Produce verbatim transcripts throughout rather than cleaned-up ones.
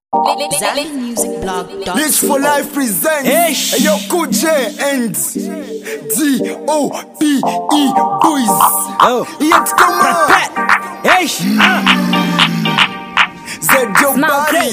Zambia Music Blog. Rich for Life presents Eish. Yo Kuje and D O P E Boys. Oh. Yet come on. Eish. Zedio Barry.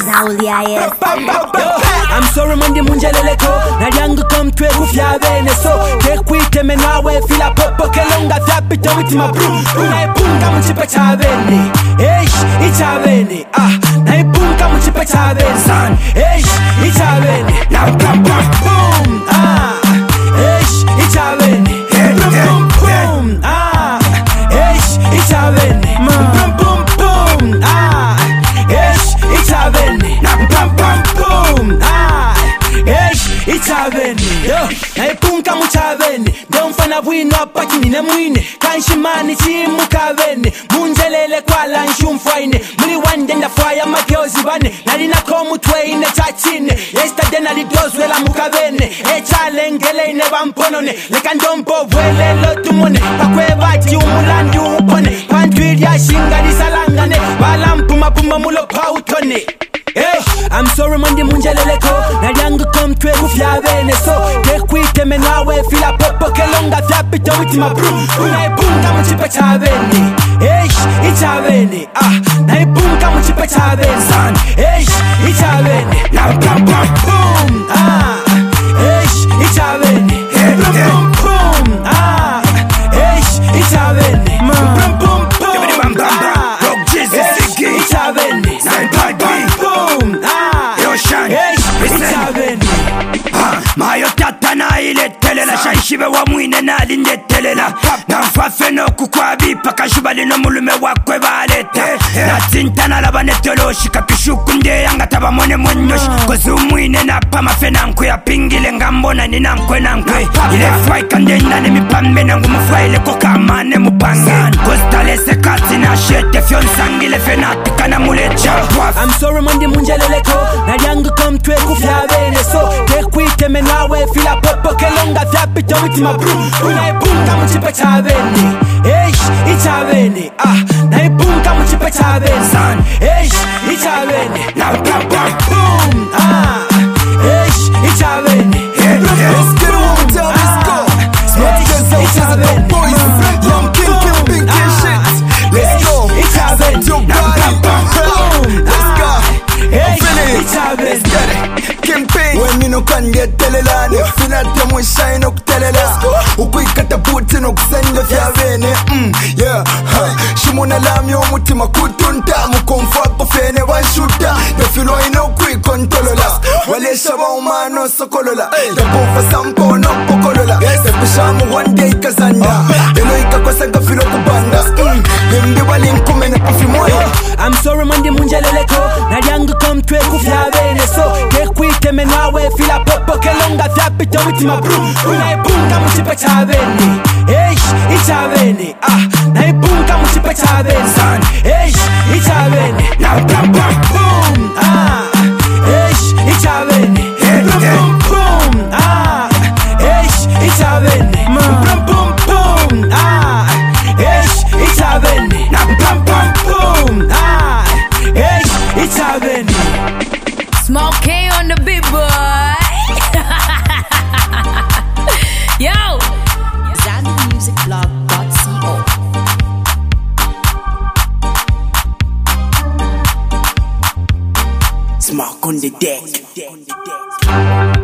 I'm sorry Monday munjeleleko na yangu come twe kufya bene so kekwite menawe fila popo kelonga fyapita with my bro unaipunga mchipe cha bene eish icha bene ah naipunga mchipe cha bene san eish icha bene na pam pam boom ah eish icha bene boom boom ah eish icha bene boom boom boom ah eish icha bene na pam pam boom ah eish icha bene yo naipunga mcha bene ndo mfana bwino apaki nine mwine kanshimani chimuka bene munjelele kwa lanshu mfwaine muli wande ndafwaya makyozi bane nalina komu tweine chachine yesterday nalidozwela muka bene echalengele ine bamponone leka ndombo bwelelo tumone pakwebati umulandi upone pantwilya shinga lisalangane balampuma puma mulo pautone. Hey, I'm sorry Monday munjeleleko na yangu come twe kufya bene so kekwite menawe fila popo kelonga fyapita with my bro unaipunga mchipe cha bene eish icha bene ah naipunga mchipe cha bene san eish icha bene na pam pam boom ah eish icha bene boom boom ah eish icha bene boom boom boom ah eish icha bene mayo tatana ile telela shaishibe wa mwine na linde telela na mfafe no kukwabi paka shubali no mulume wakwe balete na tintana labanetelo shikakishuku nde yanga taba mwone mwenyoshi kozi umwine na pama fe na nkwe ya pingile ngambona ni na nkwe na nkwe ile fwai kande nane mipambe na ngumu fwai ile kokamane mupangani kozi talese kasi na shete fionsangile fe na tikana mulecha. I'm sorry Monday munjeleleko na yangu come twe kufya bene so kekwite menawe fila popo kelonga fyapita with my bro unaipunga mchipe cha bene eish icha bene ah naipunga mchipe cha bene san eish icha bene na pam pam boom ah eish icha bene Let's get it one time, let's go. Smoke your zelts as a boys. Young king, king, big king shit. Let's go. Zedio Barry. Let's go. Let's get it. Campaign. When you no can get telelane fina temo shine ok telela ukuikata puti no kusende fya bene mm yeah shimona lamyo mutima kutunta mukomfa ko fene washuta the filo ino kui kontolola wale shaba umano sokolola the bofa sampo no pokolola the pishamu one day kazanda eno ikakosa ngafilo kubanda mm lembi wali nkumene kufimoyo. I'm sorry Monday munjeleleko na yangu come twe kufya bene so kekwite menawe fila popo kelonga fyapita with my bro unaipunga mchipe cha bene eish icha bene ah naipunga mchipe cha bene san eish icha bene na pam pam boom ah eish icha bene boom boom ah eish icha bene boom boom boom ah eish icha bene na pam pam boom ah eish icha bene. Small K on the big boy. Yo, Zambia Music Blog dot co. Smoke on the deck.